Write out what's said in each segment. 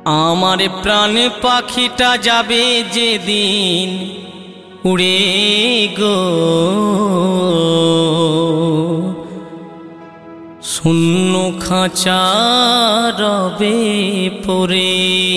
আমার প্রাণ পাখিটা যাবে যেদিন উড়ে গো, শূন্য খাঁচা রবে পড়ে।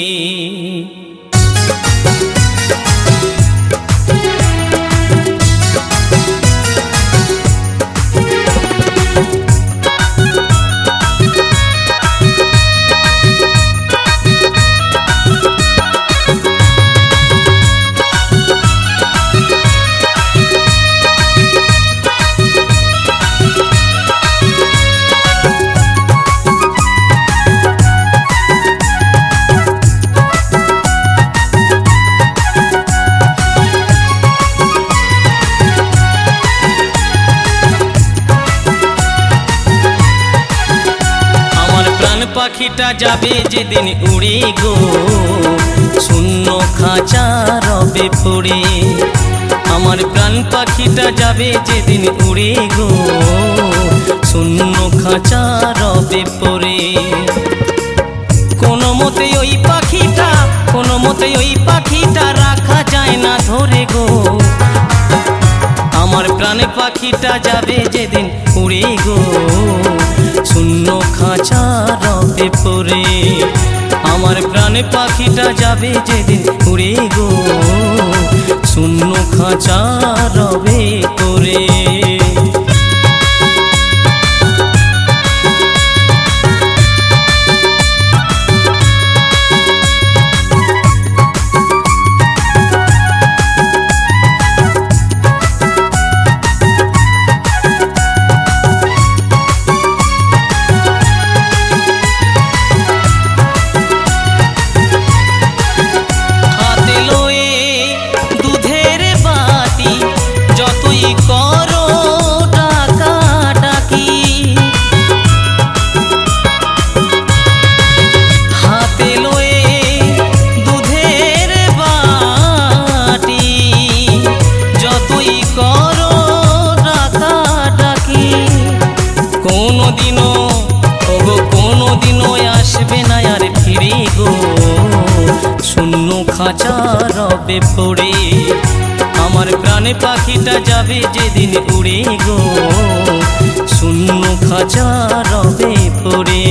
পাখিটা যাবে যেদিন উড়ে গো, শূন্য খাঁচা রবে পড়ে। আমার প্রাণ পাখিটা যাবে যেদিন উড়ে গো, শূন্য খাঁচা রবে পড়ে। কোনো মতে ওই পাখিটা, কোনো মতে ওই পাখিটা রাখা যায় না ধরে গো। আমার প্রাণ পাখিটা যাবে যেদিন উড়ে গো, শূন্য খাঁচা রবে পড়ে। আমার প্রাণ পাখিটা যাবে যেদিন উড়ে গো, শূন্য খাঁচা রবে পড়ে। শূন্য খাঁচা রবে পড়ে। আমার প্রাণ পাখিটা যাবে যেদিন উড়ে গো, শূন্য খাঁচা রবে পড়ে।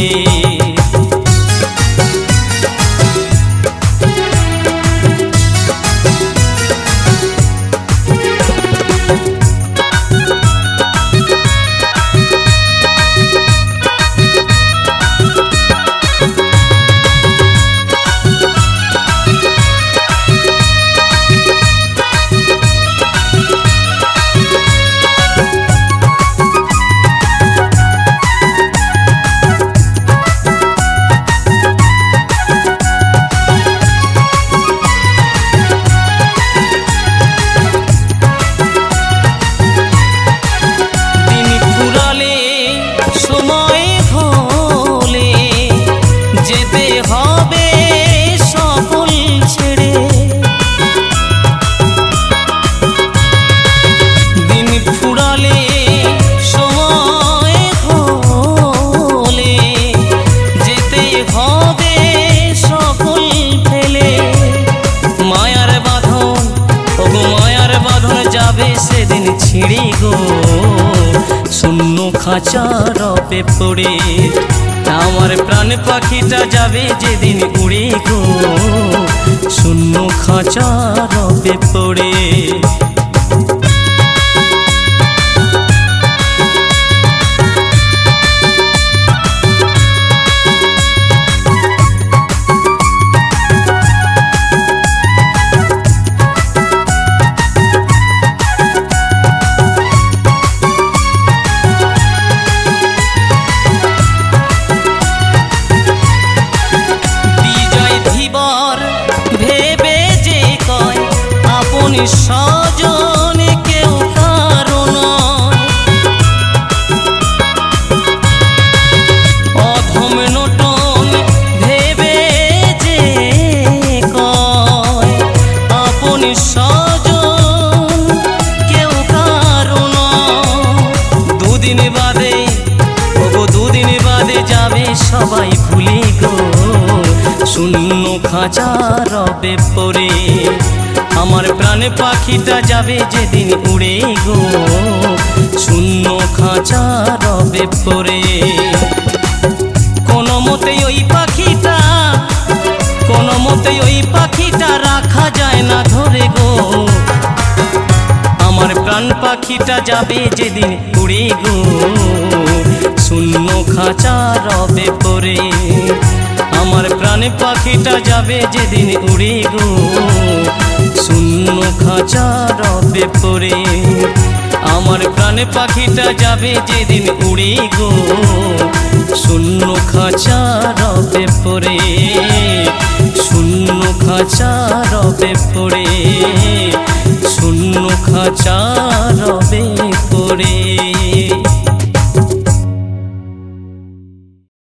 সেদিন ছিঁড়ে গো, শূন্য খাঁচা রবে পড়ে। আমার প্রাণ পাখিটা যাবে যেদিন উড়ে গো, শূন্য খাঁচা রবে পড়ে। ভেবে যে কয় আপনি সজ শূন্য খাঁচা রবে পড়ে। আমার প্রাণ পাখিটা যাবে যেদিন উড়ে গো, শূন্য খাঁচা রবে পড়ে। কোনো মতে ওই পাখিটা, কোনো মতে ওই পাখিটা রাখা যায় না ধরে গো। আমার প্রাণ পাখিটা যাবে যেদিন উড়ে গো, শূন্য খাঁচা রবে পড়ে। আমার প্রাণ পাখিটা যাবে যেদিন উড়ে গো, শূন্য খাঁচা রবে পড়ে। আমার প্রাণ পাখিটা যাবে যেদিন উড়ে গো, শূন্য খাঁচা রবে পড়ে, শূন্য খাঁচা রবে পড়ে, শূন্য খাঁচা রবে পড়ে।